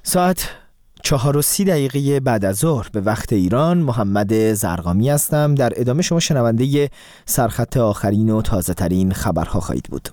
ساعت 4:30 بعد از ظهر به وقت ایران. محمد زرقامی هستم. در ادامه شما شنونده سرخط آخرین و تازه ترین خبرها خواهید بود.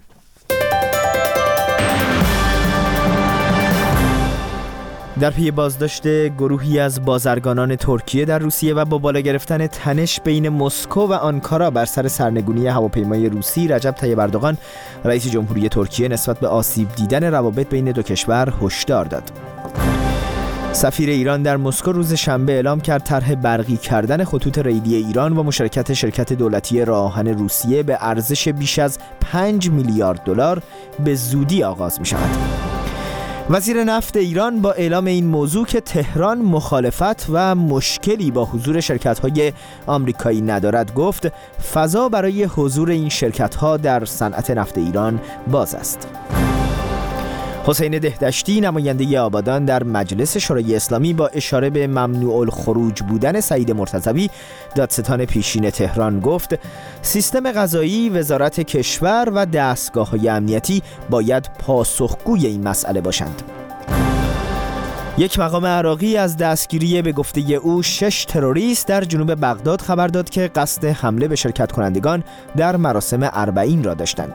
در پی بازداشت گروهی از بازرگانان ترکیه در روسیه و با بالا گرفتن تنش بین مسکو و آنکارا بر سر سرنگونی هواپیمای روسی، رجب طیب اردوغان رئیس جمهوری ترکیه نسبت به آسیب دیدن روابط بین دو کشور هشدار داد. سفیر ایران در مسکو روز شنبه اعلام کرد طرح برقی کردن خطوط ریلی ایران و مشارکت شرکت دولتی راه آهن روسیه به ارزش بیش از 5 میلیارد دلار به زودی آغاز می شود. وزیر نفت ایران با اعلام این موضوع که تهران مخالفت و مشکلی با حضور شرکت‌های آمریکایی ندارد، گفت فضا برای حضور این شرکت‌ها در صنعت نفت ایران باز است. حسین دهدشتی نماینده آبادان در مجلس شورای اسلامی با اشاره به ممنوع الخروج بودن سعید مرتضوی دادستان پیشین تهران گفت سیستم قضایی، وزارت کشور و دستگاه‌های امنیتی باید پاسخگوی این مسئله باشند. یک مقام عراقی از دستگیری به گفته او 6 تروریست در جنوب بغداد خبر داد که قصد حمله به شرکت کنندگان در مراسم اربعین را داشتند.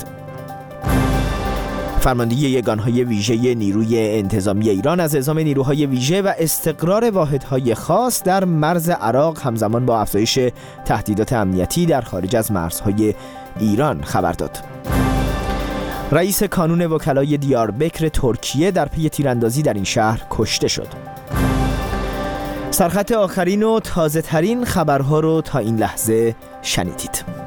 فرماندهی یگانهای ویژه نیروی انتظامی ایران از اعزام نیروهای ویژه و استقرار واحدهای خاص در مرز عراق همزمان با افزایش تهدیدات امنیتی در خارج از مرزهای ایران خبر داد. رئیس کانون وکلای دیاربکر ترکیه در پی تیراندازی در این شهر کشته شد. سرخط آخرین و تازه ترین خبرها رو تا این لحظه شنیدید.